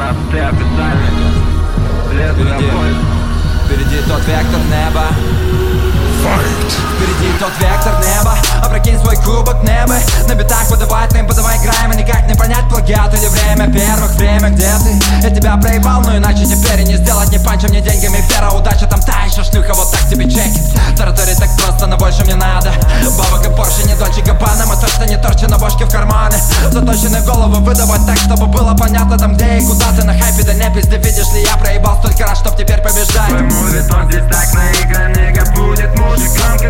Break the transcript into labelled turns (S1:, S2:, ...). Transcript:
S1: раз ты официально лезу на поезд.
S2: Впереди тот вектор неба. Впереди тот вектор неба. Опрокинь свой кубок неба. На битах подавать им, подавай играем. И никак не понять, плагиат или время первых. Время, где ты? Я тебя проебал, но иначе теперь и не сделать ни панчем, ни деньгами фера. Удача там та еще шлюха, вот так тебе чекит. Тараторить так просто, но больше мне надо. Бабок и Порше, не Дольче Габбана. Мы точно не торчим, на бошке в карманы. Заточенные головы выдавать так, чтобы было понятно там где и куда ты. На хайпе, да не пизди, видишь ли, я проебал столько раз, чтоб теперь побеждать.
S1: Твой мувит, он здесь так наигран, нигга будет мужик. Громко